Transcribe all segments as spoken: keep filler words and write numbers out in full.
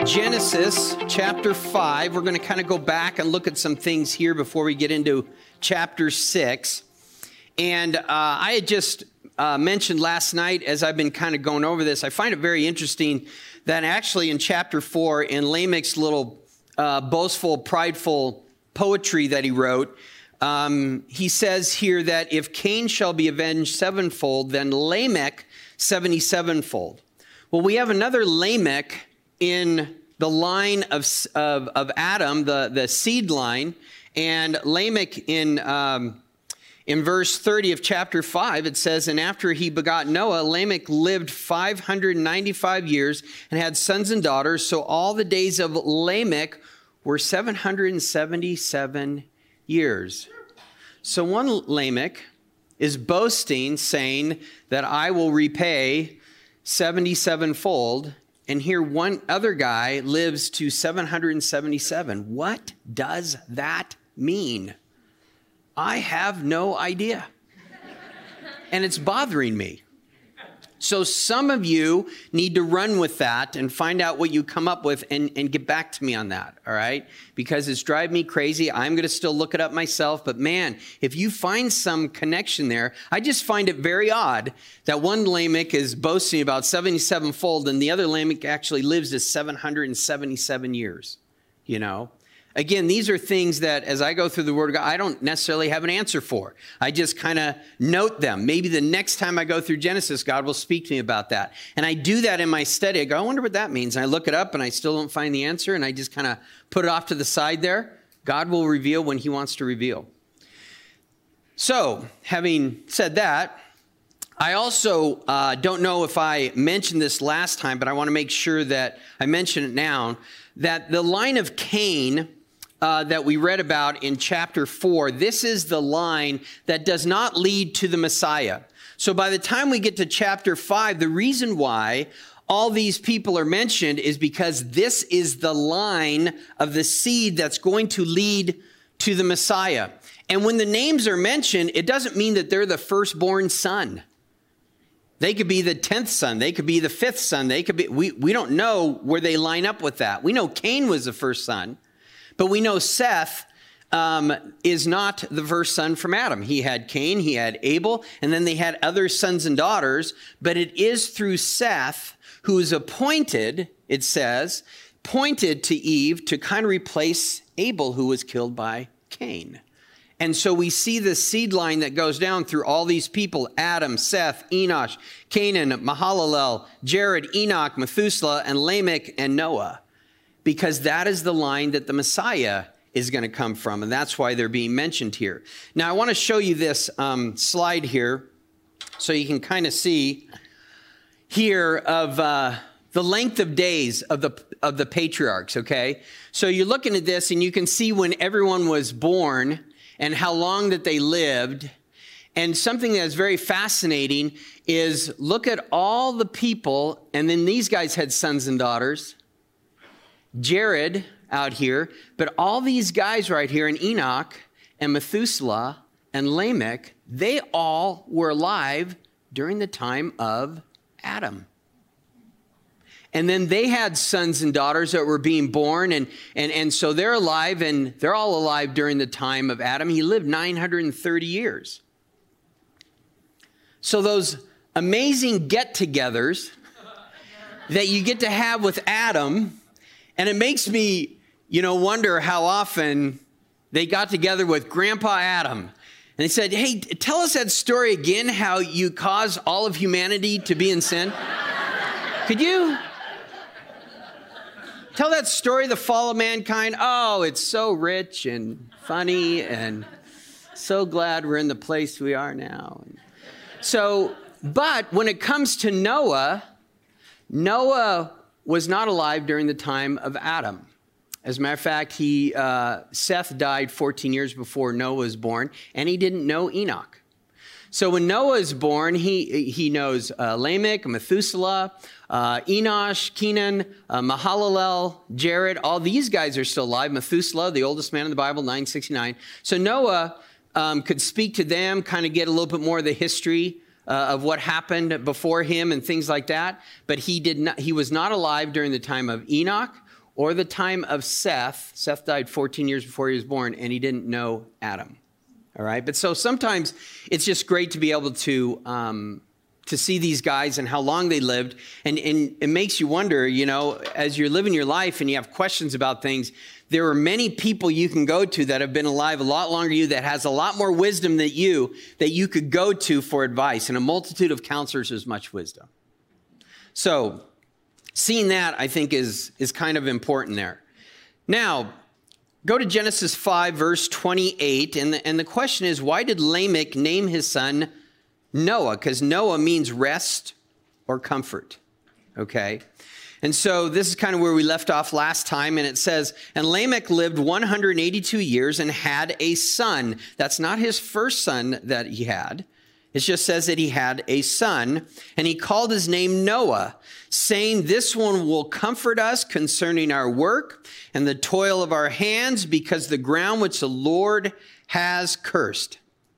Genesis chapter five. We're going to kind of go back and look at some things here before we get into chapter six. And uh, I had just uh, mentioned last night, as I've been kind of going over this, I find it very interesting that actually in chapter four, in Lamech's little uh, boastful, prideful poetry that he wrote, um, he says here that if Cain shall be avenged sevenfold, then Lamech seventy-sevenfold. Well, we have another Lamech in the line of, of, of Adam, the, the seed line, and Lamech in, um, in verse thirty of chapter five, it says, and after he begot Noah, Lamech lived five hundred ninety-five years and had sons and daughters. So all the days of Lamech were seven hundred seventy-seven years. So one Lamech is boasting, saying that I will repay seventy-seven-fold. And here one other guy lives to seven hundred seventy-seven. What does that mean? I have no idea. And it's bothering me. So some of you need to run with that and find out what you come up with and, and get back to me on that, all right? Because it's driving me crazy. I'm going to still look it up myself. But man, if you find some connection there, I just find it very odd that one Lamech is boasting about seventy-seven-fold and the other Lamech actually lives to seven hundred seventy-seven years, you know? Again, these are things that as I go through the Word of God, I don't necessarily have an answer for. I just kind of note them. Maybe the next time I go through Genesis, God will speak to me about that. And I do that in my study. I go, I wonder what that means. And I look it up and I still don't find the answer. And I just kind of put it off to the side there. God will reveal when he wants to reveal. So, having said that, I also uh, don't know if I mentioned this last time, but I want to make sure that I mention it now, that the line of Cain Uh, that we read about in chapter four, this is the line that does not lead to the Messiah. So by the time we get to chapter five, the reason why all these people are mentioned is because this is the line of the seed that's going to lead to the Messiah. And when the names are mentioned, it doesn't mean that they're the firstborn son. They could be the tenth son. They could be the fifth son. They could be, we, we don't know where they line up with that. We know Cain was the first son. But we know Seth um, is not the first son from Adam. He had Cain, he had Abel, and then they had other sons and daughters. But it is through Seth who is appointed, it says, pointed to Eve to kind of replace Abel, who was killed by Cain. And so we see the seed line that goes down through all these people: Adam, Seth, Enosh, Canaan, Mahalalel, Jared, Enoch, Methuselah, and Lamech, and Noah. Because that is the line that the Messiah is going to come from. And that's why they're being mentioned here. Now, I want to show you this um, slide here so you can kind of see here of uh, the length of days of the, of the patriarchs, okay? So you're looking at this and you can see when everyone was born and how long that they lived. And something that's very fascinating is look at all the people, and then these guys had sons and daughters. Jared out here, but all these guys right here, and Enoch and Methuselah and Lamech, they all were alive during the time of Adam. And then they had sons and daughters that were being born, and, and, and so they're alive, and they're all alive during the time of Adam. He lived nine hundred thirty years. So those amazing get-togethers that you get to have with Adam. And it makes me, you know, wonder how often they got together with Grandpa Adam. And they said, hey, tell us that story again, how you caused all of humanity to be in sin. Could you tell that story, the fall of mankind? Oh, it's so rich and funny and so glad we're in the place we are now. So, but when it comes to Noah, Noah was not alive during the time of Adam. As a matter of fact, he uh, Seth died fourteen years before Noah was born, and he didn't know Enoch. So when Noah is born, he he knows uh, Lamech, Methuselah, uh, Enosh, Kenan, uh, Mahalalel, Jared. All these guys are still alive. Methuselah, the oldest man in the Bible, nine sixty-nine. So Noah um, could speak to them, kind of get a little bit more of the history Uh, of what happened before him and things like that. But he did not, he was not alive during the time of Enoch or the time of Seth. Seth died fourteen years before he was born, and he didn't know Adam. All right. But so sometimes it's just great to be able to, um, to see these guys and how long they lived. And, and it makes you wonder, you know, as you're living your life and you have questions about things, there are many people you can go to that have been alive a lot longer than you, that has a lot more wisdom than you, that you could go to for advice. And a multitude of counselors is much wisdom. So seeing that, I think, is, is kind of important there. Now, go to Genesis five, verse twenty-eight. And the, and the question is, why did Lamech name his son Noah? Because Noah means rest or comfort. Okay. And so this is kind of where we left off last time. And it says, and Lamech lived one hundred eighty-two years and had a son. That's not his first son that he had. It just says that he had a son, and he called his name Noah, saying, this one will comfort us concerning our work and the toil of our hands, because the ground which the Lord has cursed.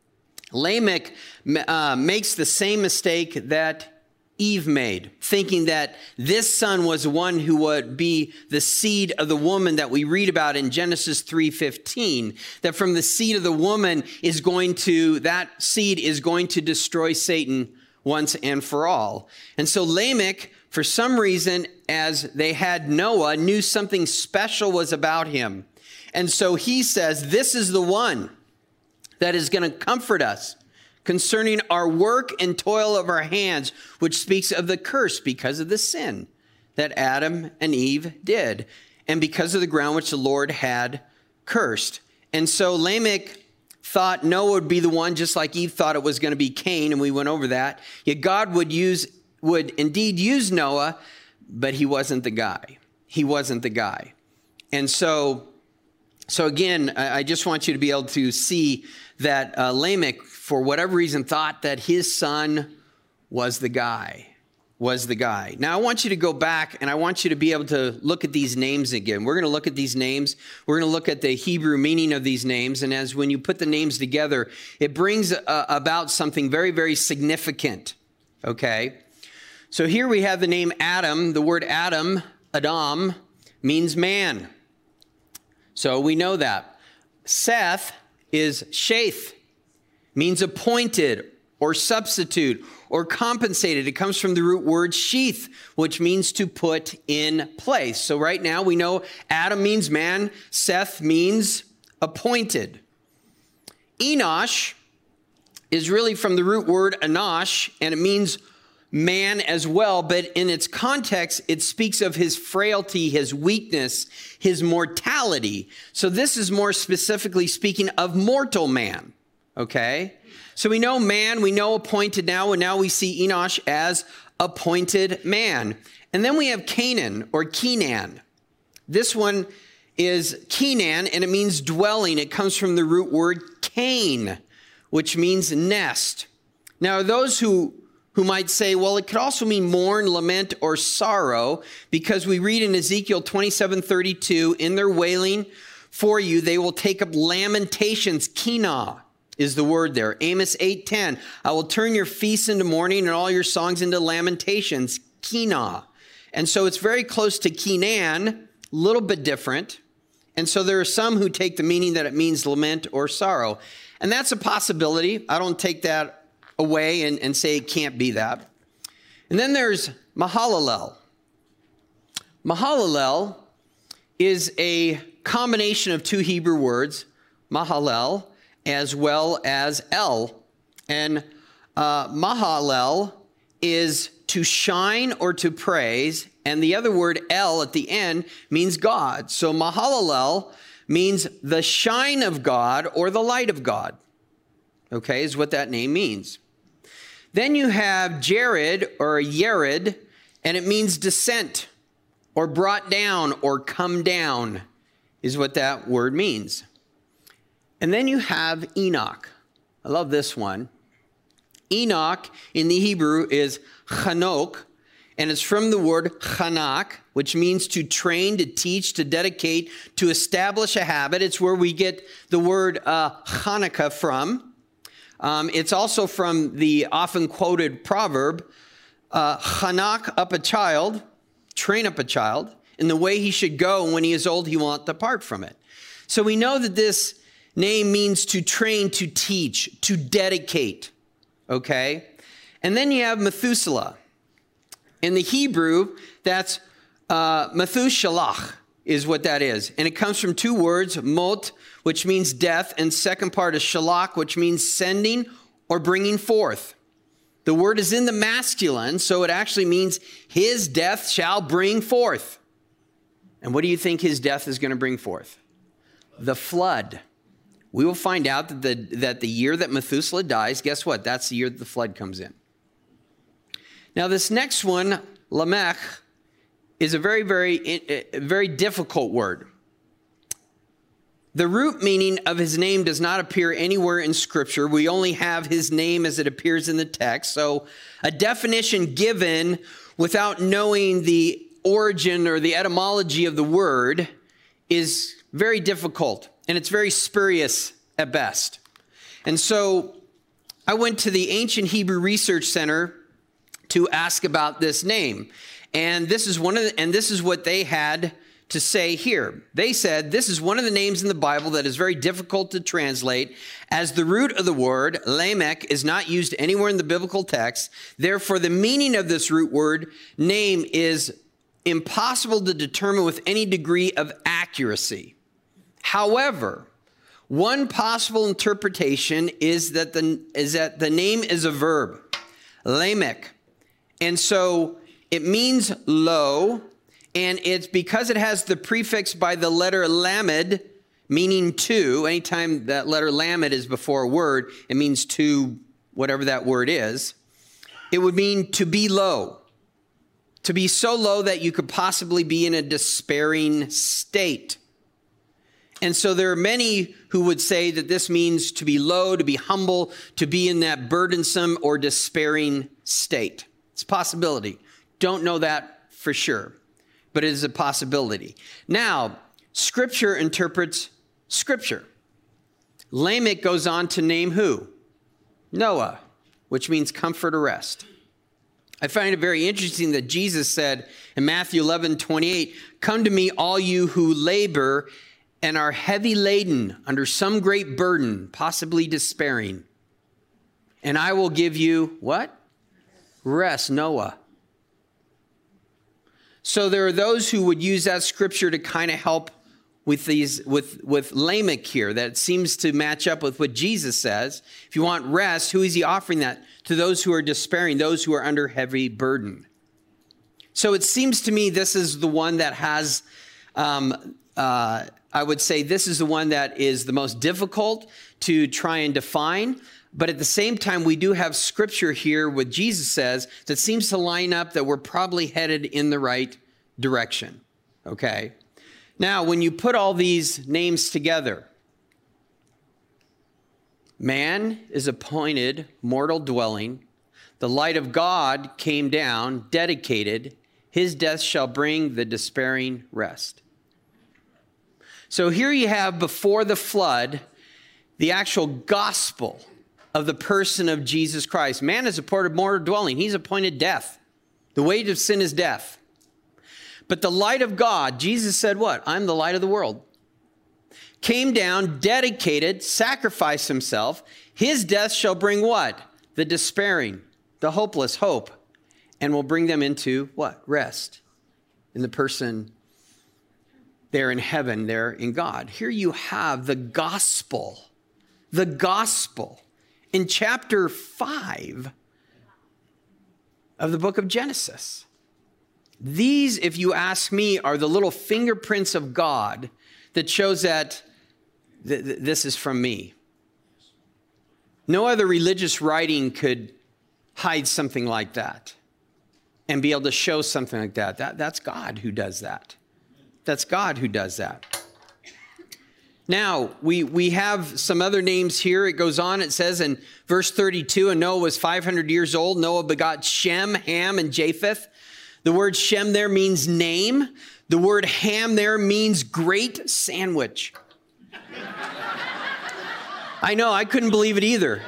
Lamech uh, makes the same mistake that Eve made, thinking that this son was one who would be the seed of the woman that we read about in Genesis three fifteen, that from the seed of the woman is going to, that seed is going to destroy Satan once and for all. And so Lamech, for some reason, as they had Noah, knew something special was about him. And so he says, this is the one that is going to comfort us concerning our work and toil of our hands, which speaks of the curse because of the sin that Adam and Eve did, and because of the ground which the Lord had cursed. And so Lamech thought Noah would be the one, just like Eve thought it was going to be Cain, and we went over that. Yet God would use, would indeed use Noah, but he wasn't the guy. He wasn't the guy. And so, so again, I just want you to be able to see that uh, Lamech, for whatever reason, thought that his son was the guy, was the guy. Now, I want you to go back, and I want you to be able to look at these names again. We're going to look at these names. We're going to look at the Hebrew meaning of these names. And as when you put the names together, it brings uh, about something very, very significant, okay? So here we have the name Adam. The word Adam, Adam, means man. So we know that. Seth is Sheth, means appointed or substitute or compensated. It comes from the root word sheath, which means to put in place. So right now we know Adam means man, Seth means appointed. Enosh is really from the root word Enosh, and it means man as well, but in its context, it speaks of his frailty, his weakness, his mortality. So this is more specifically speaking of mortal man, okay? So we know man, we know appointed now, and now we see Enosh as appointed man. And then we have Canaan or Kenan. This one is Kenan, and it means dwelling. It comes from the root word Cain, which means nest. Now, those who who might say, well, it could also mean mourn, lament, or sorrow, because we read in Ezekiel twenty-seven thirty-two, in their wailing for you, they will take up lamentations. Kina is the word there. Amos eight ten, I will turn your feasts into mourning and all your songs into lamentations. Kina. And so it's very close to Kenan, a little bit different. And so there are some who take the meaning that it means lament or sorrow. And that's a possibility. I don't take that away and, and say it can't be that. And then there's Mahalalel. Mahalalel is a combination of two Hebrew words, Mahalel as well as El. And uh, Mahalel is to shine or to praise, and the other word El at the end means God. So Mahalalel means the shine of God or the light of God, okay, is what that name means. Then you have Jared or Yered, and it means descent or brought down or come down is what that word means. And then you have Enoch. I love this one. Enoch in the Hebrew is Chanok, and it's from the word Chanak, which means to train, to teach, to dedicate, to establish a habit. It's where we get the word uh, Hanukkah from. Um, it's also from the often quoted proverb, uh, Chanak up a child, train up a child, in the way he should go, and when he is old, he will not depart from it. So we know that this name means to train, to teach, to dedicate, okay? And then you have Methuselah. In the Hebrew, that's uh, Methushalach is what that is. And it comes from two words, mot, which means death, and second part is shalach, which means sending or bringing forth. The word is in the masculine, so it actually means his death shall bring forth. And what do you think his death is going to bring forth? The flood. We will find out that the, that the year that Methuselah dies, guess what? That's the year that the flood comes in. Now, this next one, Lamech, is a very, very, very difficult word. The root meaning of his name does not appear anywhere in Scripture. We only have his name as it appears in the text. So a definition given without knowing the origin or the etymology of the word is very difficult, and it's very spurious at best. And so I went to the Ancient Hebrew Research Center to ask about this name. And this is one of the, and this is what they had to say here. They said, this is one of the names in the Bible that is very difficult to translate, as the root of the word, Lamech, is not used anywhere in the biblical text. Therefore, the meaning of this root word name is impossible to determine with any degree of accuracy. However, one possible interpretation is that the, is that the name is a verb, Lamech. And so it means low, and it's because it has the prefix by the letter lamed, meaning two. Anytime that letter lamed is before a word, it means to whatever that word is. It would mean to be low, to be so low that you could possibly be in a despairing state. And so there are many who would say that this means to be low, to be humble, to be in that burdensome or despairing state. It's a possibility. Don't know that for sure, but it is a possibility. Now, Scripture interprets Scripture. Lamech goes on to name who? Noah, which means comfort or rest. I find it very interesting that Jesus said in Matthew eleven twenty-eight, "Come to me, all you who labor and are heavy laden under some great burden, possibly despairing, and I will give you," what? Rest, Noah. So there are those who would use that scripture to kind of help with these, with, with Lamech here, that seems to match up with what Jesus says. If you want rest, who is he offering that? To those who are despairing, those who are under heavy burden. So it seems to me this is the one that has, um, uh, I would say this is the one that is the most difficult to try and define. But at the same time, we do have scripture here, what Jesus says, that seems to line up that we're probably headed in the right direction. Okay? Now, when you put all these names together, man is appointed mortal dwelling. The light of God came down, dedicated. His death shall bring the despairing rest. So here you have, before the flood, the actual gospel of the person of Jesus Christ. Man is appointed mortal dwelling. He's appointed death. The wage of sin is death. But the light of God, Jesus said what? I'm the light of the world. Came down, dedicated, sacrificed himself. His death shall bring what? The despairing, the hopeless hope, and will bring them into what? Rest. In the person there in heaven, there in God. Here you have the gospel. The gospel. In chapter five of the book of Genesis. These, if you ask me, are the little fingerprints of God that shows that th- th- this is from me. No other religious writing could hide something like that and be able to show something like that. that that's God who does that. That's God who does that. Now, we, we have some other names here. It goes on, it says in verse thirty-two, and Noah was five hundred years old. Noah begot Shem, Ham, and Japheth. The word Shem there means name. The word Ham there means great sandwich. I know, I couldn't believe it either.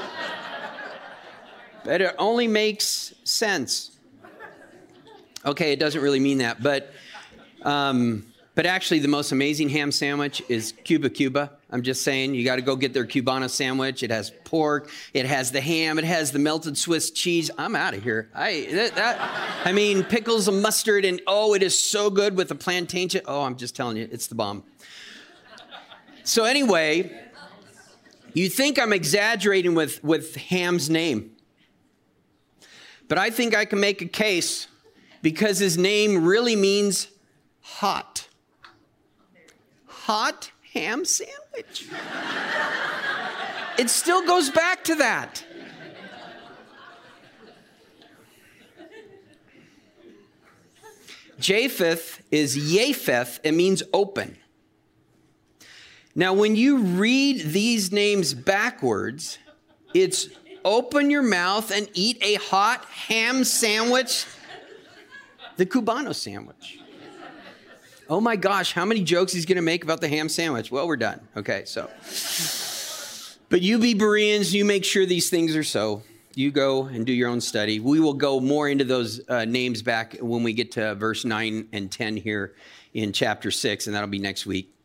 But it only makes sense. Okay, it doesn't really mean that, but Um, but actually, the most amazing ham sandwich is Cuba Cuba. I'm just saying, you got to go get their Cubano sandwich. It has pork, it has the ham, it has the melted Swiss cheese. I'm out of here. I that, that I mean, pickles and mustard, and oh, it is so good with the plantain. Ch- oh, I'm just telling you, it's the bomb. So anyway, you think I'm exaggerating with, with Ham's name. But I think I can make a case because his name really means hot. Hot ham sandwich. It still goes back to that. Japheth is Japheth. It means open. Now, when you read these names backwards, it's open your mouth and eat a hot ham sandwich, the Cubano sandwich. Oh my gosh, how many jokes he's going to make about the ham sandwich? Well, we're done. Okay, so. But you be Bereans, you make sure these things are so. You go and do your own study. We will go more into those uh, names back when we get to verse nine and ten here in chapter six, and that'll be next week.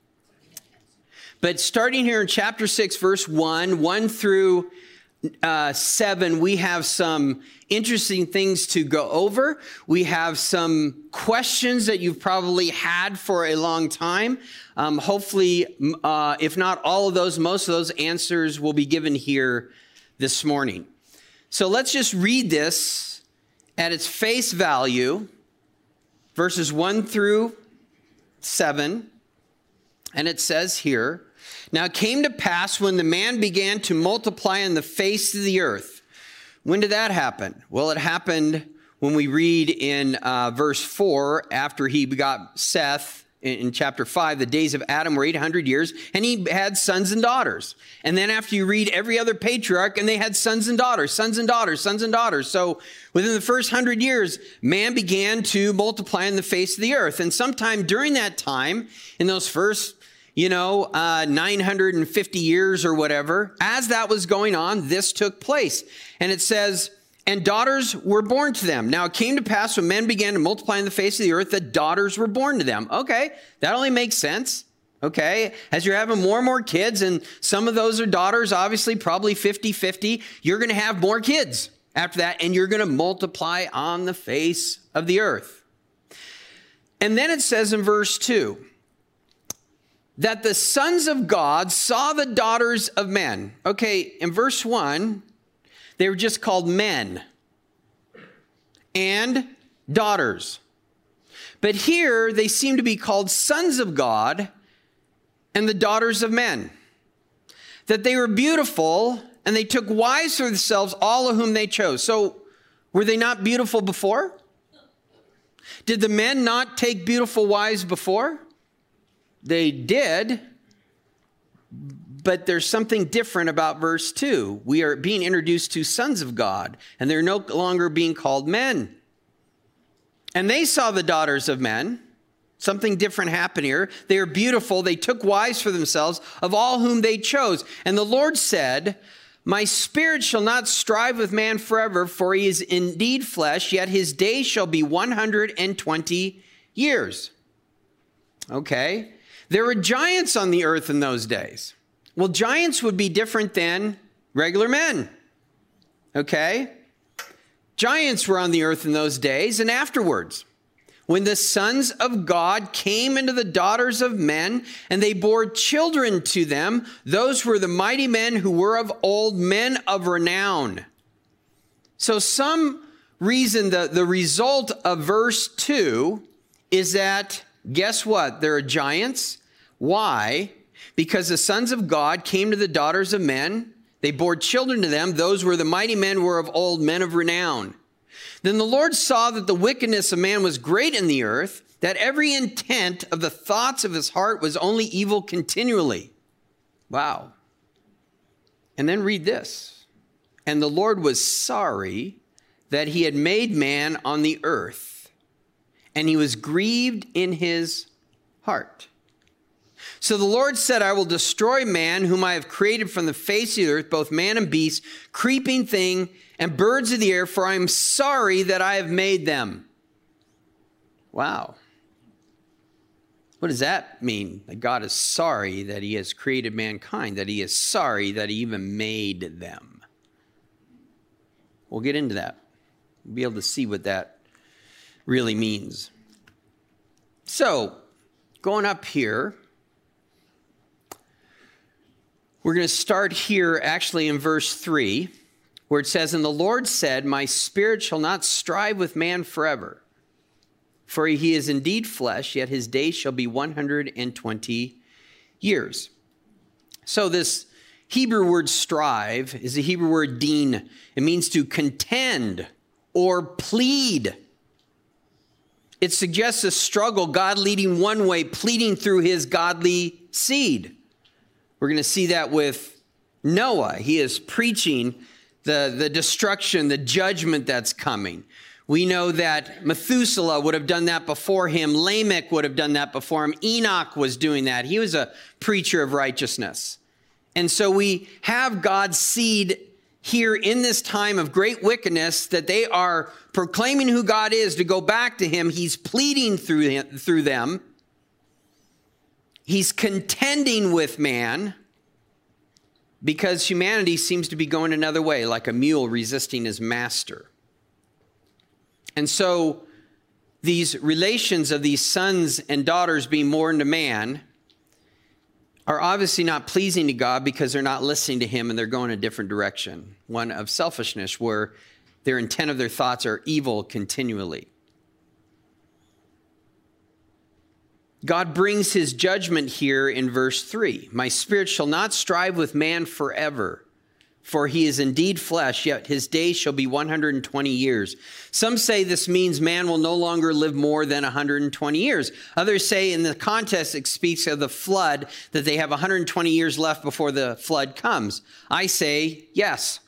But starting here in chapter six, verse one, one through uh, seven, we have some interesting things to go over. We have some questions that you've probably had for a long time. Um, hopefully, uh, if not all of those, most of those answers will be given here this morning. So let's just read this at its face value, verses one through seven. And it says here, "Now it came to pass when the man began to multiply on the face of the earth." When did that happen? Well, it happened when we read in uh, verse four, after he begot Seth, in, in chapter five, the days of Adam were eight hundred years, and he had sons and daughters. And then after you read every other patriarch, and they had sons and daughters, sons and daughters, sons and daughters. So within the first hundred years, man began to multiply on the face of the earth. And sometime during that time, in those first you know, uh, nine hundred fifty years or whatever, as that was going on, this took place. And it says, "And daughters were born to them. Now it came to pass when men began to multiply on the face of the earth, that daughters were born to them." Okay, that only makes sense. Okay, as you're having more and more kids, and some of those are daughters, obviously probably fifty-fifty, you're going to have more kids after that, and you're going to multiply on the face of the earth. And then it says in verse two, that the sons of God saw the daughters of men. Okay, in verse one, they were just called men and daughters. But here, they seem to be called sons of God and the daughters of men. That they were beautiful, and they took wives for themselves, all of whom they chose. So, were they not beautiful before? Did the men not take beautiful wives before? They did, but there's something different about verse two. We are being introduced to sons of God, and they're no longer being called men. And they saw the daughters of men. Something different happened here. They are beautiful. They took wives for themselves of all whom they chose. And the Lord said, "My spirit shall not strive with man forever, for he is indeed flesh, yet his days shall be one hundred twenty years." Okay. There were giants on the earth in those days. Well, giants would be different than regular men. Okay? Giants were on the earth in those days and afterwards. When the sons of God came into the daughters of men, and they bore children to them, those were the mighty men who were of old, men of renown. So some reason the, the result of verse two is that, guess what? There are giants. Why? Because the sons of God came to the daughters of men. They bore children to them. Those were the mighty men were of old, men of renown. Then the Lord saw that the wickedness of man was great in the earth, that every intent of the thoughts of his heart was only evil continually. Wow. And then read this. "And the Lord was sorry that he had made man on the earth, and he was grieved in his heart. So the Lord said, I will destroy man whom I have created from the face of the earth, both man and beast, creeping thing, and birds of the air, for I am sorry that I have made them." Wow. What does that mean? That God is sorry that he has created mankind, that he is sorry that he even made them. We'll get into that. We'll be able to see what that really means. So, going up here, we're going to start here actually in verse three, where it says, "And the Lord said, my spirit shall not strive with man forever. For he is indeed flesh, yet his days shall be one hundred twenty years." So this Hebrew word strive is the Hebrew word din. It means to contend or plead. It suggests a struggle, God leading one way, pleading through his godly seed. We're going to see that with Noah. He is preaching the, the destruction, the judgment that's coming. We know that Methuselah would have done that before him. Lamech would have done that before him. Enoch was doing that. He was a preacher of righteousness. And so we have God's seed here in this time of great wickedness, that they are proclaiming who God is to go back to him. He's pleading through him, through them. He's contending with man because humanity seems to be going another way, like a mule resisting his master. And so these relations of these sons and daughters being born to man are obviously not pleasing to God because they're not listening to him and they're going a different direction, one of selfishness, where their intent of their thoughts are evil continually. God brings his judgment here in verse three. "My spirit shall not strive with man forever. For he is indeed flesh, yet his days shall be one hundred twenty years." Some say this means man will no longer live more than one hundred twenty years. Others say in the context it speaks of the flood, that they have one hundred twenty years left before the flood comes. I say yes.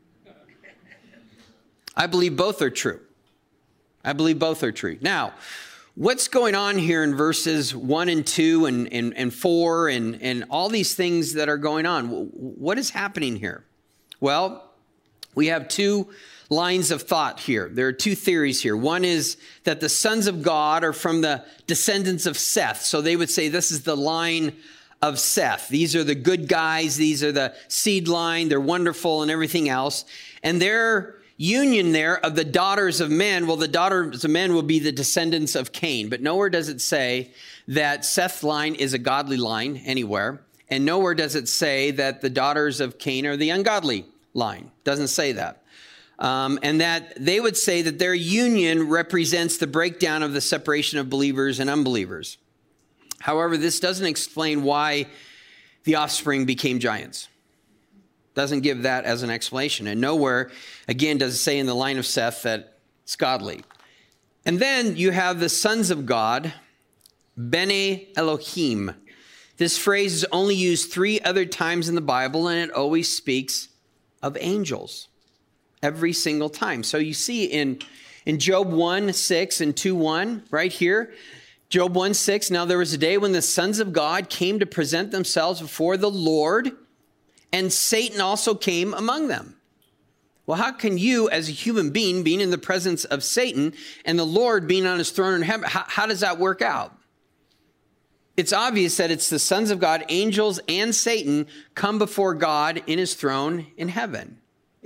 I believe both are true. I believe both are true. Now, what's going on here in verses one and two and, and, and four and, and all these things that are going on? What is happening here? Well, we have two lines of thought here. There are two theories here. One is that the sons of God are from the descendants of Seth. So they would say this is the line of Seth. These are the good guys. These are the seed line. They're wonderful and everything else. And their union there of the daughters of men, well, the daughters of men will be the descendants of Cain. But nowhere does it say that Seth's line is a godly line anywhere. And nowhere does it say that the daughters of Cain are the ungodly line. Doesn't say that. Um, and that they would say that their union represents the breakdown of the separation of believers and unbelievers. However, this doesn't explain why the offspring became giants. Doesn't give that as an explanation. And nowhere, again, does it say in the line of Seth that it's godly. And then you have the sons of God, Bene Elohim. This phrase is only used three other times in the Bible, and it always speaks of angels every single time. So you see in, in Job one six and two one, right here, Job one six, "Now there was a day when the sons of God came to present themselves before the Lord, and Satan also came among them." Well, how can you, as a human being, being in the presence of Satan and the Lord being on his throne in heaven, how, how does that work out? It's obvious that it's the sons of God, angels and Satan, come before God in his throne in heaven.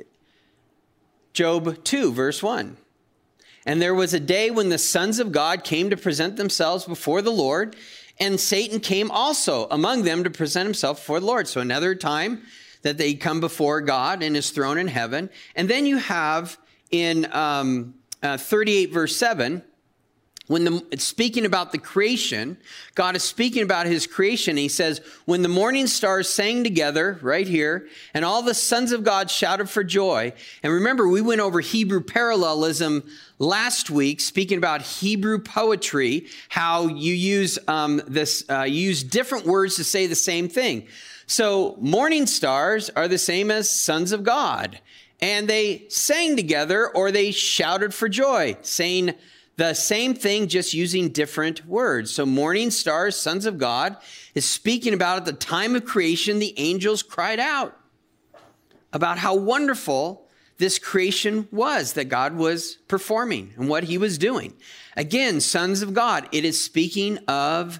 Job two, verse one. "And there was a day when the sons of God came to present themselves before the Lord, and Satan came also among them to present himself before the Lord." So another time that they come before God in his throne in heaven. And then you have in um, uh, thirty-eight, verse seven, when the, it's speaking about the creation, God is speaking about his creation. He says, "When the morning stars sang together," right here, "and all the sons of God shouted for joy." And remember, we went over Hebrew parallelism last week, speaking about Hebrew poetry, how you use um, this, uh, you use different words to say the same thing. So morning stars are the same as sons of God. And they sang together, or they shouted for joy, saying the same thing, just using different words. So morning stars, sons of God, is speaking about at the time of creation, the angels cried out about how wonderful this creation was that God was performing and what he was doing. Again, sons of God, it is speaking of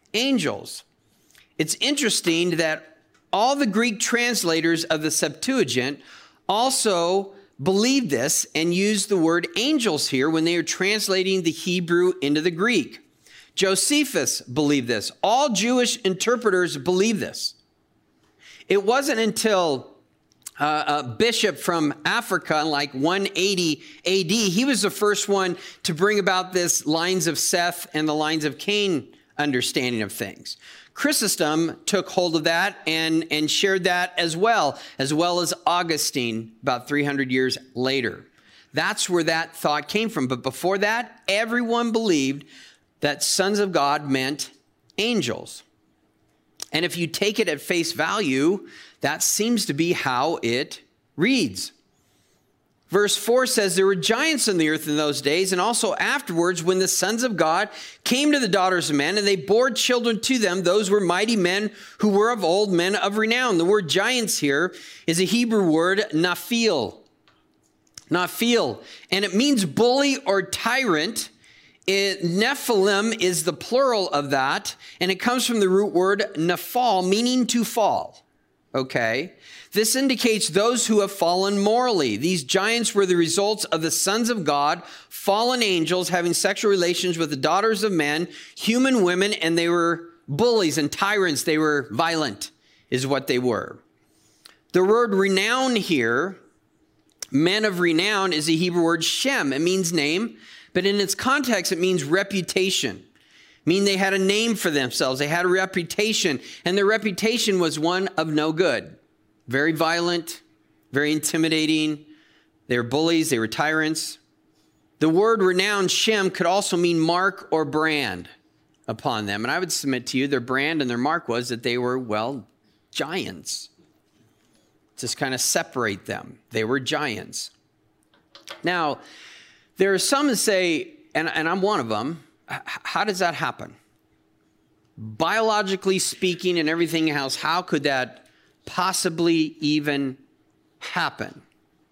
angels. It's interesting that all the Greek translators of the Septuagint also believed this and used the word angels here when they are translating the Hebrew into the Greek. Josephus believed this. All Jewish interpreters believe this. It wasn't until uh, a bishop from Africa in like one eighty A D, he was the first one to bring about this lines of Seth and the lines of Cain understanding of things. Chrysostom took hold of that and, and shared that as well, as well as Augustine about three hundred years later. That's where that thought came from. But before that, everyone believed that sons of God meant angels. And if you take it at face value, that seems to be how it reads. Verse four says, there were giants on the earth in those days, and also afterwards when the sons of God came to the daughters of men, and they bore children to them. Those were mighty men who were of old, men of renown. The word giants here is a Hebrew word, naphil. Naphil. And it means bully or tyrant. It, Nephilim is the plural of that, and it comes from the root word nephal, meaning to fall. Okay? This indicates those who have fallen morally. These giants were the results of the sons of God, fallen angels having sexual relations with the daughters of men, human women, and they were bullies and tyrants. They were violent, is what they were. The word renown here, men of renown, is a Hebrew word shem. It means name, but in its context, it means reputation. Mean they had a name for themselves. They had a reputation, and their reputation was one of no good. Very violent, very intimidating. They were bullies. They were tyrants. The word renowned, Shem, could also mean mark or brand upon them. And I would submit to you their brand and their mark was that they were, well, giants. Just kind of separate them. They were giants. Now, there are some that say, and, and I'm one of them, how does that happen? Biologically speaking and everything else, how could that possibly even happen?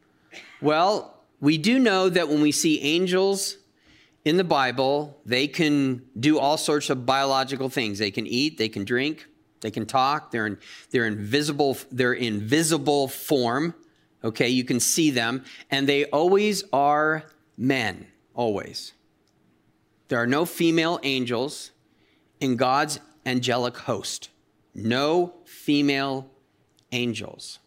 Well, we do know that when we see angels in the Bible, they can do all sorts of biological things. They can eat, they can drink, they can talk. They're in, they're invisible, they're in visible form. Okay, you can see them, and they always are men, always. There are no female angels in God's angelic host. No female angels.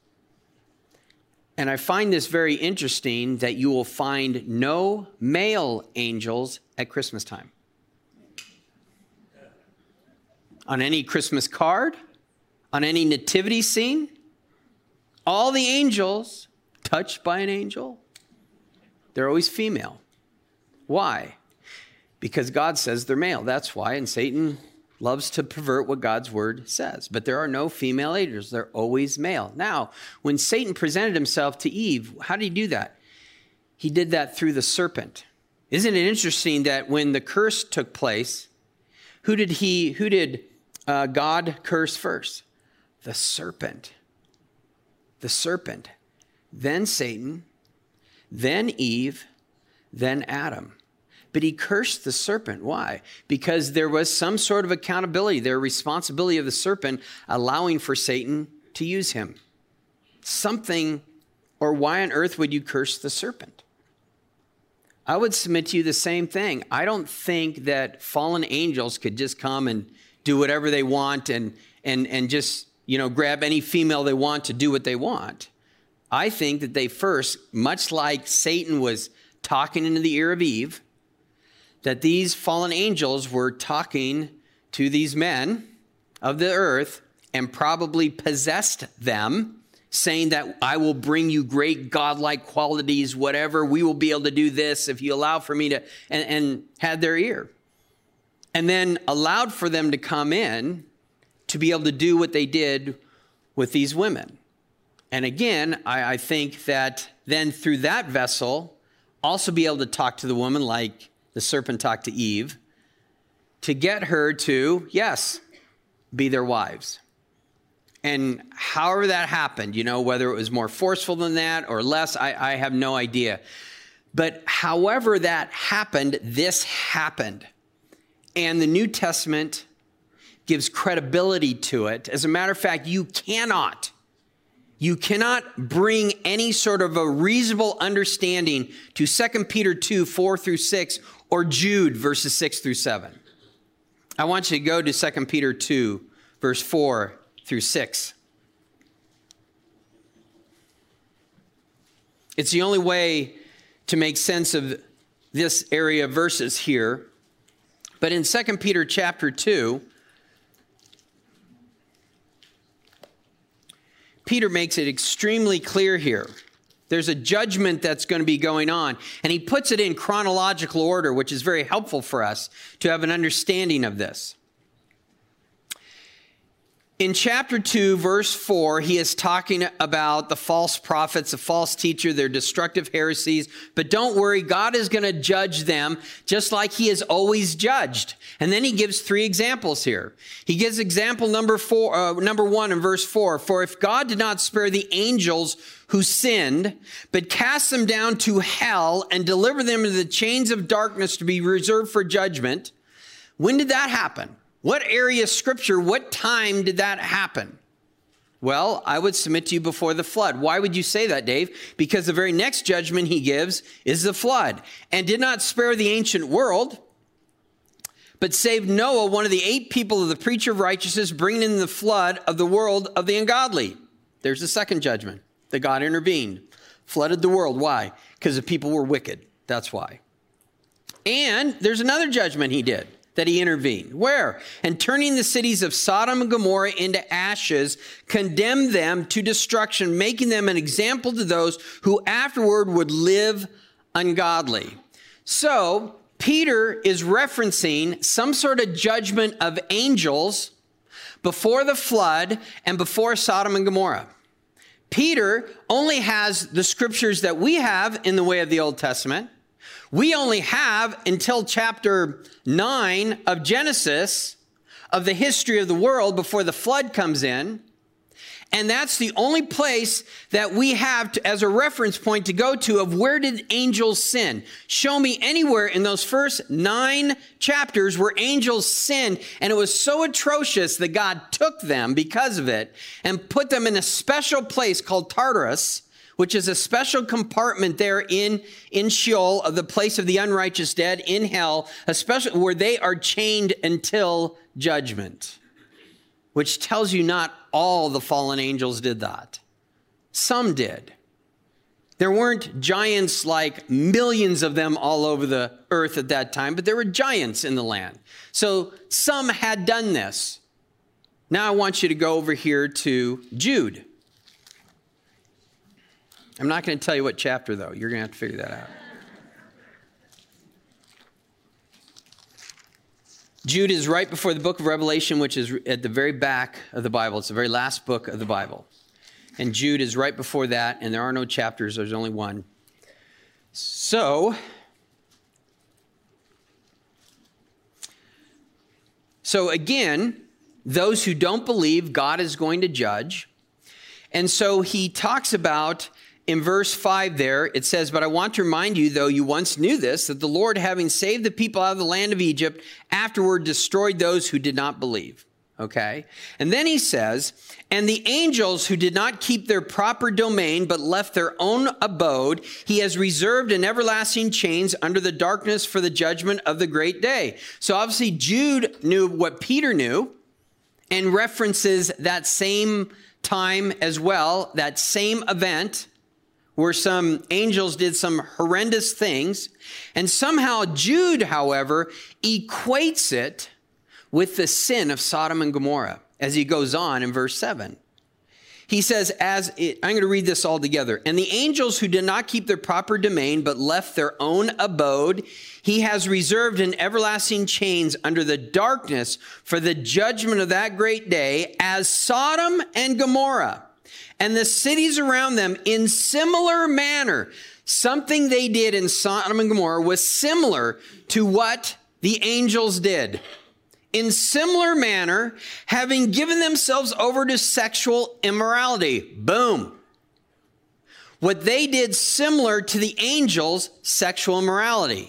And I find this very interesting that you will find no male angels at Christmas time. On any Christmas card, on any nativity scene, all the angels touched by an angel, they're always female. Why? Because God says they're male. That's why. And Satan loves to pervert what God's word says. But there are no female angels. They're always male. Now, when Satan presented himself to Eve, how did he do that? He did that through the serpent. Isn't it interesting that when the curse took place, who did he, who did uh, God curse first? The serpent. The serpent. Then Satan, then Eve, then Adam. But he cursed the serpent. Why? Because there was some sort of accountability, their responsibility of the serpent allowing for Satan to use him. Something, or why on earth would you curse the serpent? I would submit to you the same thing. I don't think that fallen angels could just come and do whatever they want and, and, and just, you know, grab any female they want to do what they want. I think that they first, much like Satan was talking into the ear of Eve, that these fallen angels were talking to these men of the earth and probably possessed them, saying that I will bring you great godlike qualities, whatever, we will be able to do this if you allow for me to, and, and had their ear. And then allowed for them to come in to be able to do what they did with these women. And again, I, I think that then through that vessel, also be able to talk to the woman like the serpent talked to Eve, to get her to, yes, be their wives. And however that happened, you know, whether it was more forceful than that or less, I, I have no idea. But however that happened, this happened. And the New Testament gives credibility to it. As a matter of fact, you cannot, you cannot bring any sort of a reasonable understanding to Second Peter two, four through six, or Jude verses six through seven. I want you to go to Second Peter two, verse four through six. It's the only way to make sense of this area of verses here. But in Second Peter chapter two, Peter makes it extremely clear here. There's a judgment that's going to be going on, and he puts it in chronological order, which is very helpful for us to have an understanding of this. In chapter two, verse four, he is talking about the false prophets, the false teacher, their destructive heresies. But don't worry, God is going to judge them just like he has always judged. And then he gives three examples here. He gives example number four, uh, number one in verse four. For if God did not spare the angels who sinned, but cast them down to hell and deliver them into the chains of darkness to be reserved for judgment, when did that happen? What area of Scripture, what time did that happen? Well, I would submit to you before the flood. Why would you say that, Dave? Because the very next judgment he gives is the flood. And did not spare the ancient world, but saved Noah, one of the eight people of the preacher of righteousness, bringing in the flood of the world of the ungodly. There's the second judgment, that God intervened, flooded the world. Why? Because the people were wicked. That's why. And there's another judgment he did, that he intervened. Where? And turning the cities of Sodom and Gomorrah into ashes, condemned them to destruction, making them an example to those who afterward would live ungodly. So, Peter is referencing some sort of judgment of angels before the flood and before Sodom and Gomorrah. Peter only has the scriptures that we have in the way of the Old Testament. We only have until chapter nine of Genesis, of the history of the world before the flood comes in. And that's the only place that we have to, as a reference point to go to of where did angels sin. Show me anywhere in those first nine chapters where angels sinned, and it was so atrocious that God took them because of it and put them in a special place called Tartarus, which is a special compartment there in, in Sheol, of the place of the unrighteous dead, in hell, especially where they are chained until judgment, which tells you not all the fallen angels did that. Some did. There weren't giants like millions of them all over the earth at that time, but there were giants in the land. So some had done this. Now I want you to go over here to Jude. I'm not going to tell you what chapter, though. You're going to have to figure that out. Jude is right before the book of Revelation, which is at the very back of the Bible. It's the very last book of the Bible. And Jude is right before that, and there are no chapters. There's only one. So, so again, those who don't believe God is going to judge. And so he talks about, in verse five there, it says, but I want to remind you, though you once knew this, that the Lord, having saved the people out of the land of Egypt, afterward destroyed those who did not believe. Okay? And then he says, and the angels who did not keep their proper domain, but left their own abode, he has reserved in everlasting chains under the darkness for the judgment of the great day. So obviously Jude knew what Peter knew and references that same time as well, that same event, where some angels did some horrendous things. And somehow Jude, however, equates it with the sin of Sodom and Gomorrah as he goes on in verse seven. He says, as it, I'm going to read this all together. And the angels who did not keep their proper domain, but left their own abode, he has reserved in everlasting chains under the darkness for the judgment of that great day, as Sodom and Gomorrah and the cities around them in similar manner. Something they did in Sodom and Gomorrah was similar to what the angels did. In similar manner, having given themselves over to sexual immorality. Boom. What they did similar to the angels' sexual immorality.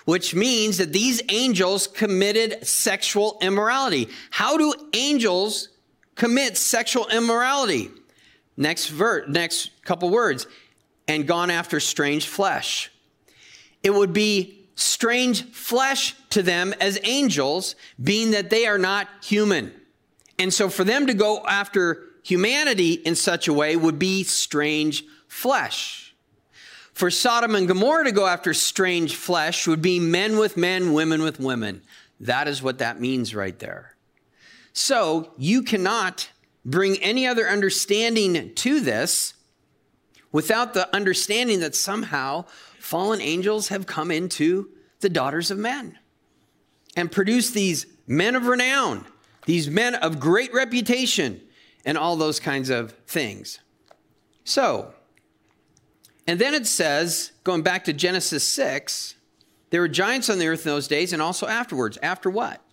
which means that these angels committed sexual immorality. How do angels commit sexual immorality? Next verse, next couple words, and gone after strange flesh. It would be strange flesh to them as angels, being that they are not human. And so for them to go after humanity in such a way would be strange flesh. For Sodom and Gomorrah to go after strange flesh would be men with men, women with women. That is what that means right there. So you cannot bring any other understanding to this without the understanding that somehow fallen angels have come into the daughters of men and produced these men of renown, these men of great reputation, and all those kinds of things. So, and then it says, going back to Genesis six, there were giants on the earth in those days and also afterwards. After what?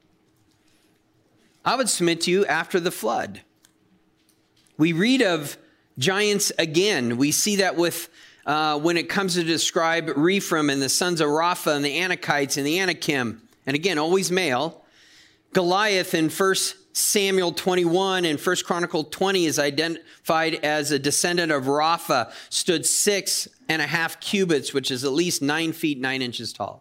I would submit to you after the flood. We read of giants again. We see that with uh, when it comes to describe Rephaim and the sons of Rapha and the Anakites and the Anakim. And again, always male. Goliath in First Samuel twenty-one and First Chronicle twenty is identified as a descendant of Rapha, stood six and a half cubits, which is at least nine feet, nine inches tall.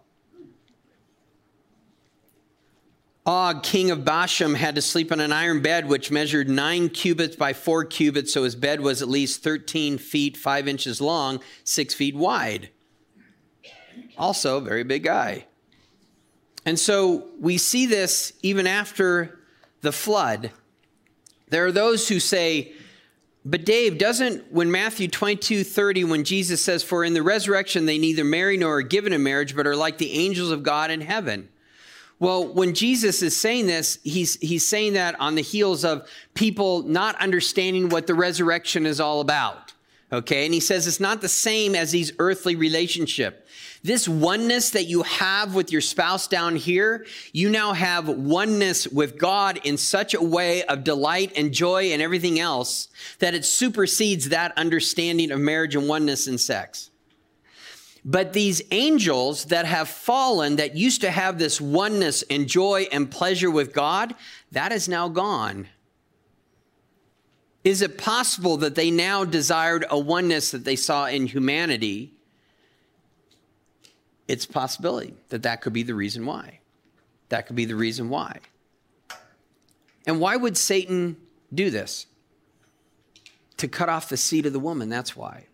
Og, king of Bashan, had to sleep on an iron bed, which measured nine cubits by four cubits. So his bed was at least thirteen feet, five inches long, six feet wide. Also, a very big guy. And so we see this even after the flood. There are those who say, but Dave, doesn't, when Matthew twenty-two thirty, when Jesus says, for in the resurrection they neither marry nor are given in marriage, but are like the angels of God in heaven. Well, when Jesus is saying this, he's, he's saying that on the heels of people not understanding what the resurrection is all about. Okay, and he says it's not the same as these earthly relationships. This oneness that you have with your spouse down here, you now have oneness with God in such a way of delight and joy and everything else that it supersedes that understanding of marriage and oneness in sex. But these angels that have fallen, that used to have this oneness and joy and pleasure with God, that is now gone. Is it possible that they now desired a oneness that they saw in humanity? It's a possibility that that could be the reason why. That could be the reason why. And why would Satan do this? To cut off the seed of the woman, that's why.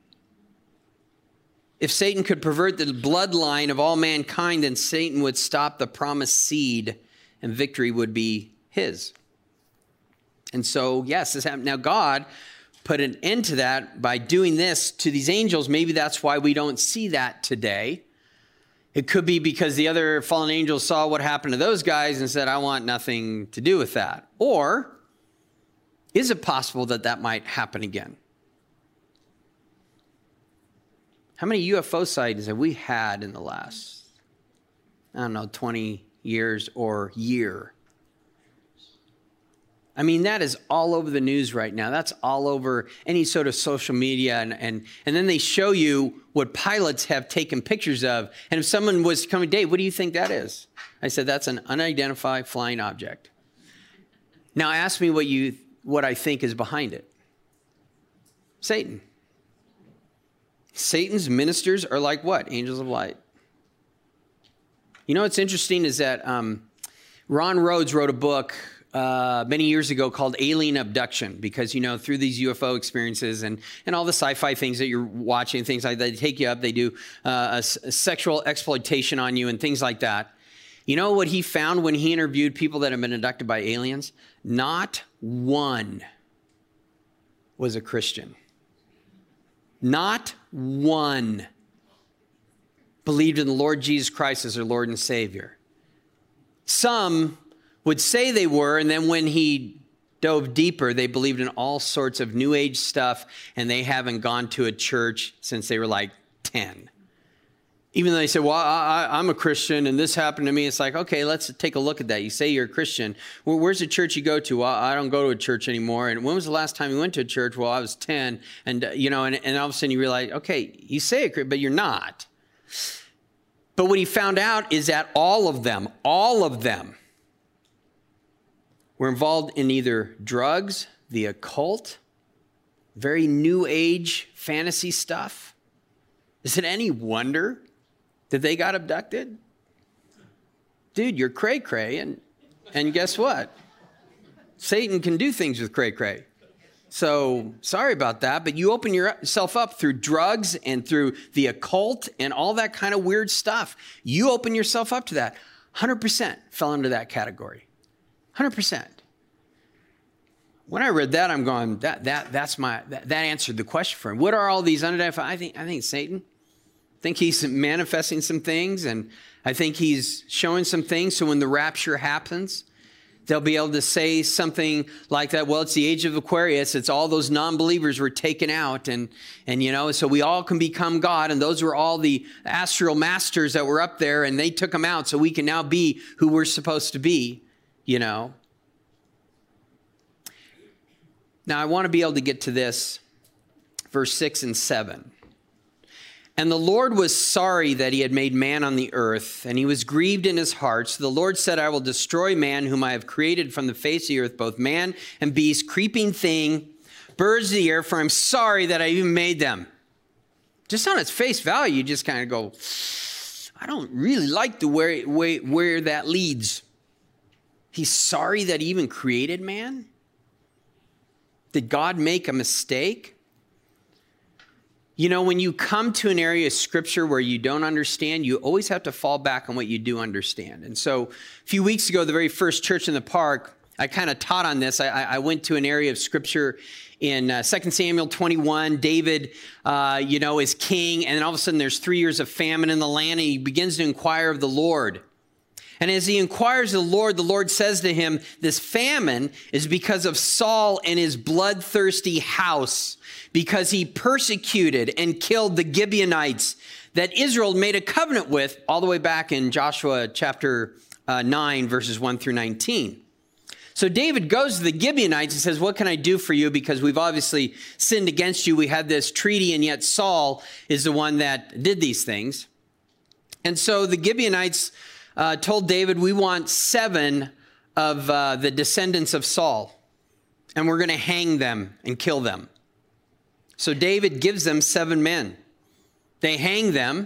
If Satan could pervert the bloodline of all mankind, then Satan would stop the promised seed and victory would be his. And so, yes, this happened. Now, God put an end to that by doing this to these angels. Maybe that's why we don't see that today. It could be because the other fallen angels saw what happened to those guys and said, I want nothing to do with that. Or is it possible that that might happen again? How many U F O sightings have we had in the last, I don't know, twenty years or year? I mean, that is all over the news right now. That's all over any sort of social media. And, and, and then they show you what pilots have taken pictures of. And if someone was coming, Dave, what do you think that is? I said, that's an unidentified flying object. Now ask me what you what I think is behind it. Satan. Satan's ministers are like what? Angels of light. You know what's interesting is that um, Ron Rhodes wrote a book Uh, many years ago called Alien Abduction, because, you know, through these U F O experiences and, and all the sci-fi things that you're watching, things like that, they take you up, they do uh, a, a sexual exploitation on you and things like that. You know what he found when he interviewed people that have been abducted by aliens? Not one was a Christian. Not one believed in the Lord Jesus Christ as their Lord and Savior. Some would say they were, and then when he dove deeper, they believed in all sorts of New Age stuff, and they haven't gone to a church since they were like ten. Even though they said, well, I, I'm a Christian, and this happened to me, it's like, okay, let's take a look at that. You say you're a Christian. Well, where's the church you go to? Well, I don't go to a church anymore. And when was the last time you went to a church? Well, I was ten. And, uh, you know, and, and all of a sudden you realize, okay, you say it, but you're not. But what he found out is that all of them, all of them were involved in either drugs, the occult, very new age fantasy stuff. Is it any wonder that they got abducted? Dude, you're cray-cray, and, and guess what? Satan can do things with cray-cray. So sorry about that, but you open yourself up through drugs and through the occult and all that kind of weird stuff. You open yourself up to that. one hundred percent fell into that category. one hundred percent. When I read that, I'm going, that that that's my that, that answered the question for him. What are all these unidentified? I think I think Satan. I think he's manifesting some things, and I think he's showing some things. So when the rapture happens, they'll be able to say something like that. Well, it's the age of Aquarius. It's all those non-believers were taken out. And, and, you know, so we all can become God. And those were all the astral masters that were up there, and they took them out. So we can now be who we're supposed to be, you know. Now, I want to be able to get to this, verse six and seven. And the Lord was sorry that he had made man on the earth, and he was grieved in his heart. So the Lord said, I will destroy man whom I have created from the face of the earth, both man and beast, creeping thing, birds of the air, for I'm sorry that I even made them. Just on its face value, you just kind of go, I don't really like the way, way where that leads. He's sorry that he even created man? Did God make a mistake? You know, when you come to an area of scripture where you don't understand, you always have to fall back on what you do understand. And so a few weeks ago, the very first church in the park, I kind of taught on this. I, I went to an area of scripture in uh, Second Samuel twenty-one. David, uh, you know, is king. And then all of a sudden there's three years of famine in the land, and he begins to inquire of the Lord. And as he inquires of the Lord, the Lord says to him, this famine is because of Saul and his bloodthirsty house, because he persecuted and killed the Gibeonites that Israel made a covenant with all the way back in Joshua chapter uh, nine, verses one through nineteen. So David goes to the Gibeonites and says, what can I do for you? Because we've obviously sinned against you. We had this treaty, and yet Saul is the one that did these things. And so the Gibeonites uh, told David, we want seven of uh, the descendants of Saul, and we're going to hang them and kill them. So David gives them seven men. They hang them.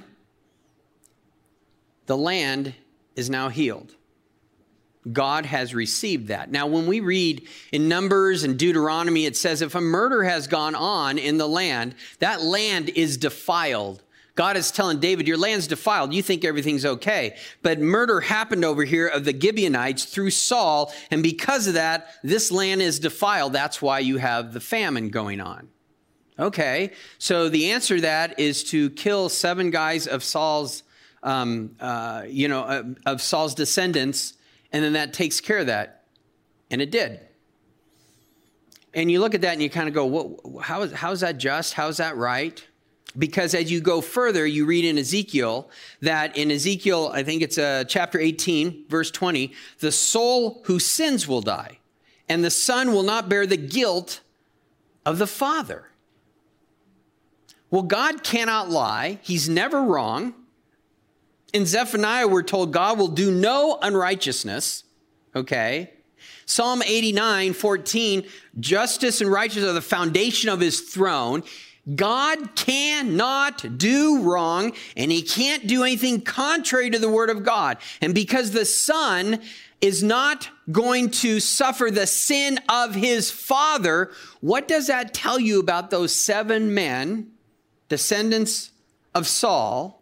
The land is now healed. God has received that. Now, when we read in Numbers and Deuteronomy, it says if a murder has gone on in the land, that land is defiled. God is telling David, your land's defiled. You think everything's okay. But murder happened over here of the Gibeonites through Saul. And because of that, this land is defiled. That's why you have the famine going on. Okay, so the answer to that is to kill seven guys of Saul's, um, uh, you know, uh, of Saul's descendants, and then that takes care of that. And it did. And you look at that and you kind of go, what, how is, how is that just? How is that right? Because as you go further, you read in Ezekiel that in Ezekiel, I think it's uh, chapter eighteen, verse twenty, the soul who sins will die, and the son will not bear the guilt of the father. Well, God cannot lie. He's never wrong. In Zephaniah, we're told God will do no unrighteousness. Okay. Psalm eighty-nine, fourteen, justice and righteousness are the foundation of his throne. God cannot do wrong, and he can't do anything contrary to the word of God. And because the son is not going to suffer the sin of his father, what does that tell you about those seven men, descendants of Saul,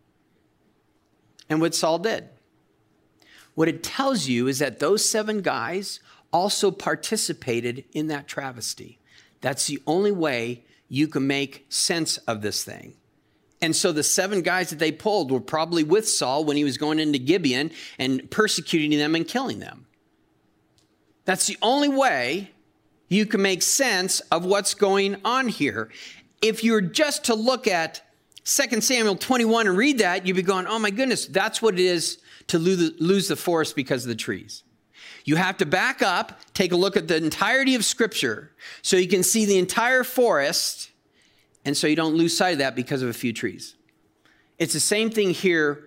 and what Saul did? What it tells you is that those seven guys also participated in that travesty. That's the only way you can make sense of this thing. And so the seven guys that they pulled were probably with Saul when he was going into Gibeon and persecuting them and killing them. That's the only way you can make sense of what's going on here. If you're just to look at Second Samuel twenty-one and read that, you'd be going, oh my goodness, that's what it is to lose the forest because of the trees. You have to back up, take a look at the entirety of Scripture so you can see the entire forest, and so you don't lose sight of that because of a few trees. It's the same thing here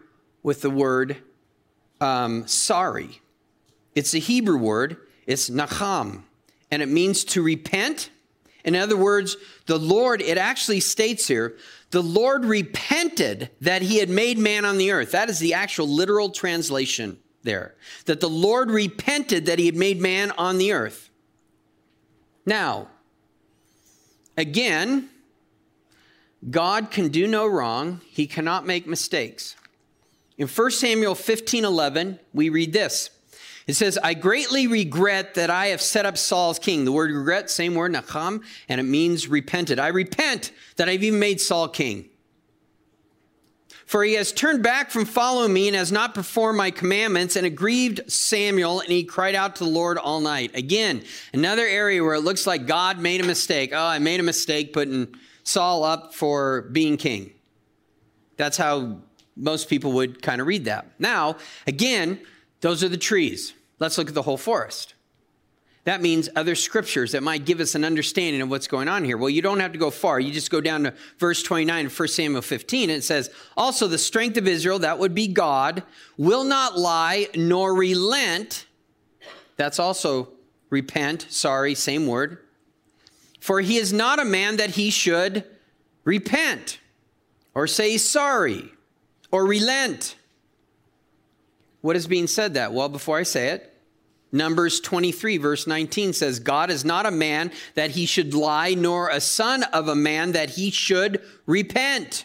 with the word um, sorry. It's a Hebrew word. It's nacham, and it means to repent. In other words, the Lord, it actually states here, the Lord repented that he had made man on the earth. That is the actual literal translation there. That the Lord repented that he had made man on the earth. Now, again, God can do no wrong. He cannot make mistakes. In First Samuel fifteen eleven, we read this. It says, I greatly regret that I have set up Saul as king. The word regret, same word, nacham, and it means repented. I repent that I've even made Saul king. For he has turned back from following me and has not performed my commandments, and it grieved Samuel, and he cried out to the Lord all night. Again, another area where it looks like God made a mistake. Oh, I made a mistake putting Saul up for being king. That's how most people would kind of read that. Now, again, those are the trees. Let's look at the whole forest. That means other scriptures that might give us an understanding of what's going on here. Well, you don't have to go far. You just go down to verse twenty-nine of First Samuel fifteen, and it says, also the strength of Israel, that would be God, will not lie nor relent. That's also repent. Sorry, same word. For he is not a man that he should repent or say sorry or relent. What is being said that? Well, before I say it, Numbers twenty-three, verse nineteen says, God is not a man that he should lie, nor a son of a man that he should repent.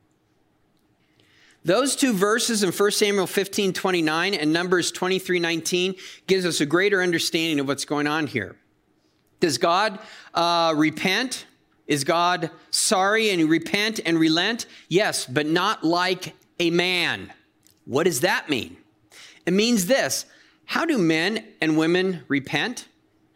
Those two verses in First Samuel fifteen twenty-nine and Numbers twenty-three nineteen gives us a greater understanding of what's going on here. Does God uh, repent? Is God sorry and repent and relent? Yes, but not like a man. What does that mean? It means this. How do men and women repent?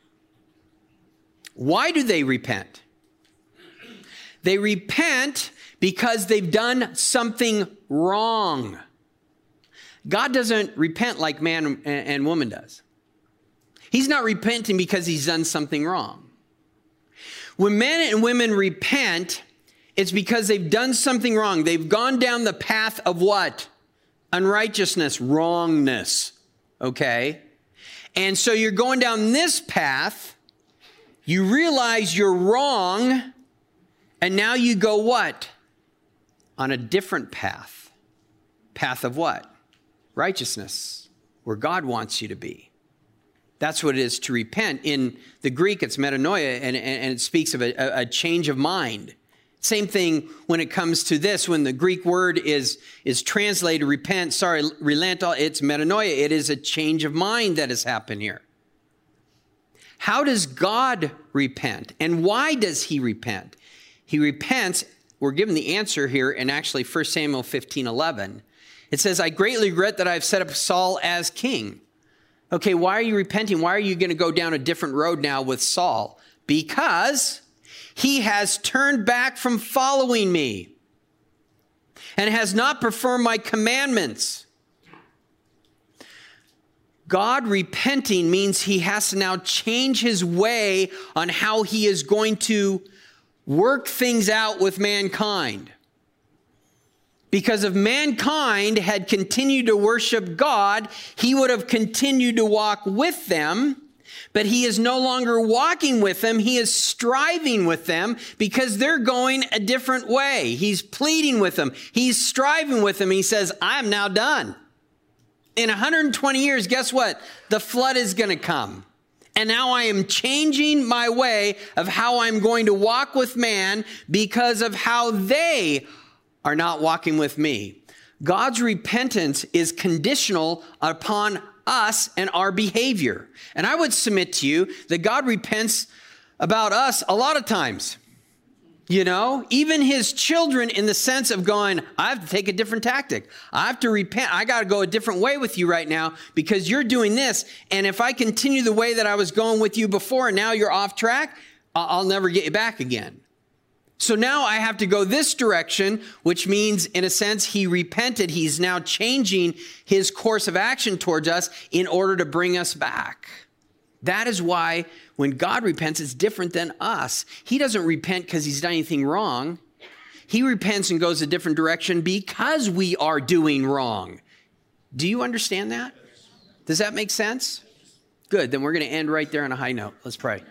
Why do they repent? They repent because they've done something wrong. God doesn't repent like man and woman does. He's not repenting because he's done something wrong. When men and women repent, it's because they've done something wrong. They've gone down the path of what? Unrighteousness, wrongness, okay? And so you're going down this path, you realize you're wrong, and now you go what? On a different path. Path of what? Righteousness, where God wants you to be. That's what it is to repent. In the Greek, it's metanoia, and, and it speaks of a, a change of mind. Same thing when it comes to this, when the Greek word is, is translated repent, sorry, relent, it's metanoia. It is a change of mind that has happened here. How does God repent? And why does he repent? He repents, we're given the answer here in actually First Samuel fifteen eleven. It says, I greatly regret that I've set up Saul as king. Okay, why are you repenting? Why are you going to go down a different road now with Saul? Because he has turned back from following me and has not performed my commandments. God repenting means he has to now change his way on how he is going to work things out with mankind. Because if mankind had continued to worship God, he would have continued to walk with them. But he is no longer walking with them. He is striving with them because they're going a different way. He's pleading with them. He's striving with them. He says, I'm now done. In one hundred twenty years, guess what? The flood is going to come. And now I am changing my way of how I'm going to walk with man because of how they are not walking with me. God's repentance is conditional upon us and our behavior. And I would submit to you that God repents about us a lot of times. You know, even his children, in the sense of going, I have to take a different tactic. I have to repent. I got to go a different way with you right now because you're doing this. And if I continue the way that I was going with you before and now you're off track, I'll never get you back again. So now I have to go this direction, which means, in a sense, he repented. He's now changing his course of action towards us in order to bring us back. That is why when God repents, it's different than us. He doesn't repent because he's done anything wrong. He repents and goes a different direction because we are doing wrong. Do you understand that? Does that make sense? Good. Then we're going to end right there on a high note. Let's pray.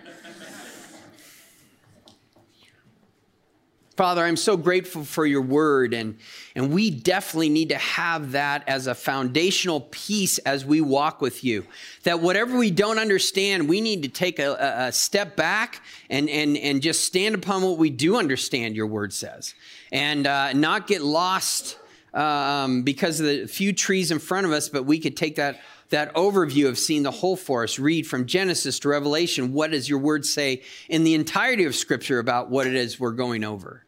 Father, I'm so grateful for your word, and, and we definitely need to have that as a foundational piece as we walk with you. That whatever we don't understand, we need to take a, a step back and, and, and just stand upon what we do understand your word says, and uh, not get lost um, because of the few trees in front of us, but we could take that that overview of seeing the whole forest, read from Genesis to Revelation. What does your word say in the entirety of Scripture about what it is we're going over?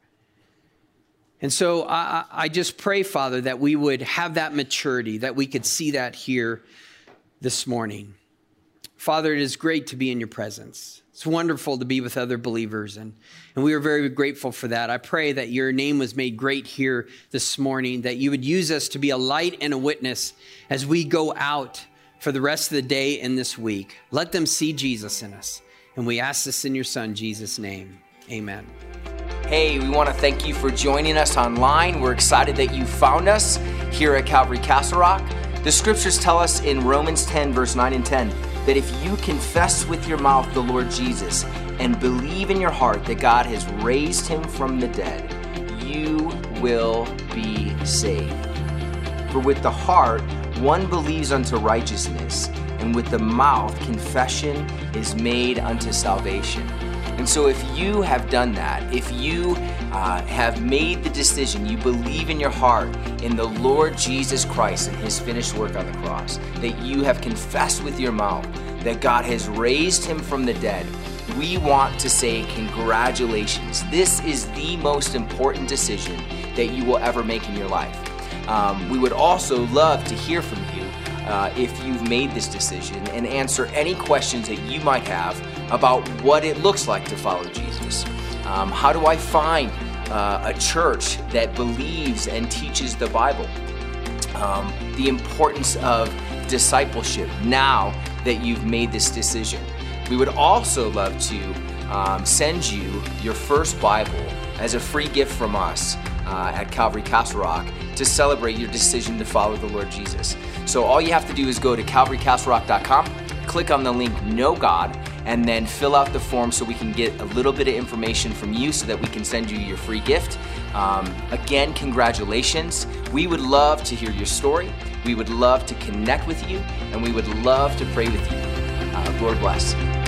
And so I, I just pray, Father, that we would have that maturity, that we could see that here this morning. Father, it is great to be in your presence. It's wonderful to be with other believers, and, and we are very grateful for that. I pray that your name was made great here this morning, that you would use us to be a light and a witness as we go out for the rest of the day and this week. Let them see Jesus in us. And we ask this in your Son, Jesus' name. Amen. Hey, we want to thank you for joining us online. We're excited that you found us here at Calvary Castle Rock. The scriptures tell us in Romans ten, verse nine and ten, that if you confess with your mouth the Lord Jesus and believe in your heart that God has raised him from the dead, you will be saved. For with the heart one believes unto righteousness, and with the mouth confession is made unto salvation. And so if you have done that, if you uh, have made the decision, you believe in your heart in the Lord Jesus Christ and his finished work on the cross, that you have confessed with your mouth that God has raised him from the dead, we want to say congratulations. This is the most important decision that you will ever make in your life. Um, we would also love to hear from you uh, if you've made this decision, and answer any questions that you might have about what it looks like to follow Jesus. Um, how do I find uh, a church that believes and teaches the Bible? Um, the importance of discipleship now that you've made this decision. We would also love to um, send you your first Bible as a free gift from us uh, at Calvary Castle Rock to celebrate your decision to follow the Lord Jesus. So all you have to do is go to calvary castle rock dot com, click on the link Know God, and then fill out the form so we can get a little bit of information from you so that we can send you your free gift. Um, again, congratulations. We would love to hear your story. We would love to connect with you, and we would love to pray with you. Uh, Lord bless.